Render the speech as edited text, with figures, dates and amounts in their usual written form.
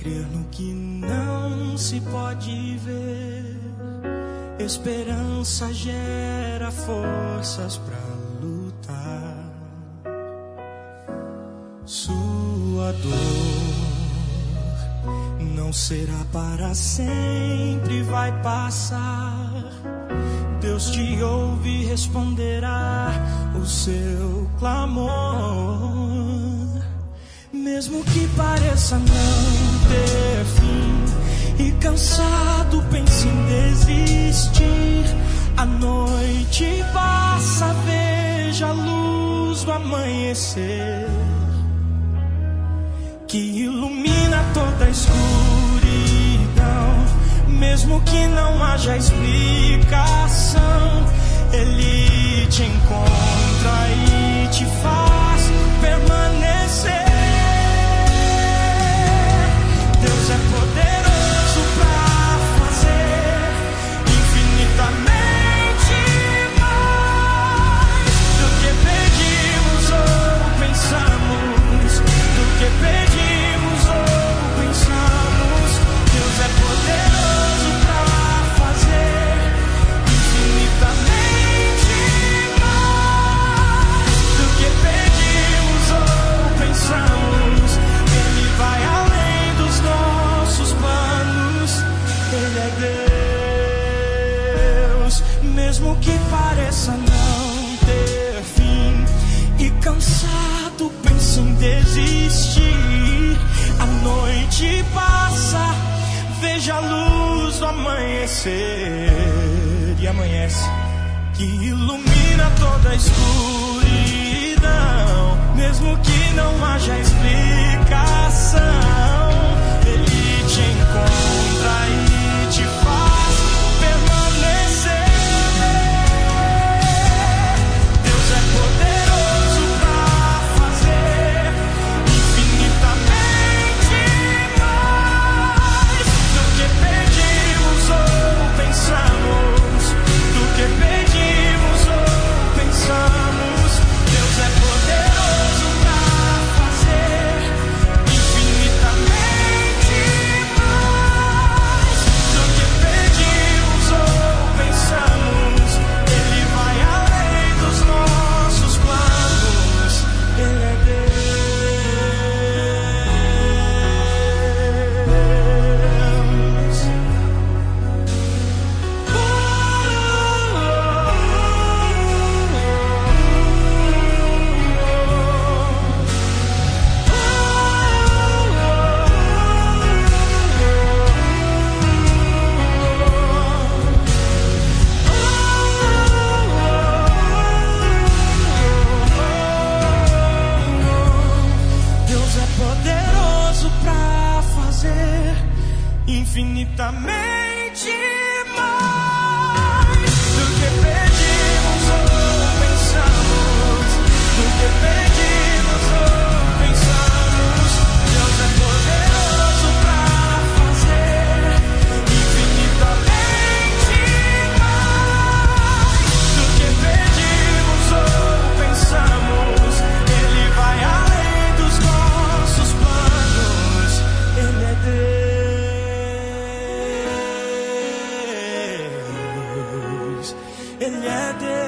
crer no que não se pode ver. Esperança gera forças pra lutar. Sua dor não será para sempre, vai passar. Deus te ouve e responderá o seu clamor. Mesmo que pareça não ter fim e cansado pense em desistir, a noite passa, veja a luz do amanhecer que ilumina toda a escuridão. Mesmo que não haja explicação, Ele te encontra e te faz permanecer. Deus é poderoso pra fazer infinitamente mais do que pedimos ou pensamos, do que pedimos ou pensamos. Deus é poderoso pra fazer infinitamente mais do que pedimos ou pensamos. Ele vai além dos nossos planos. Ele é Deus. Mesmo que pareça não ter fim e cansado pense em desistir, a noite passa, veja a luz do amanhecer. E amanhece, que ilumina toda a escuridão. Mesmo que não haja explicação, Ele te encontra e te faz permanecer. Deus é poderoso pra fazer infinitamente mais do que pedimos ou pensamos, do que pedimos ou pensamos. Deus é poderoso pra fazer infinitamente mais do que pedimos ou pensamos. Ele vai além dos nossos planos. Ele é Deus. Deus é poderoso pra fazer infinitamente mais do que pedimos ou pensamos, do que pedimos ou pensamos. Deus é poderoso pra fazer infinitamente mais do que pedimos ou pensamos. Ele vai além dos nossos planos. Ele é Deus. Ele é Deus.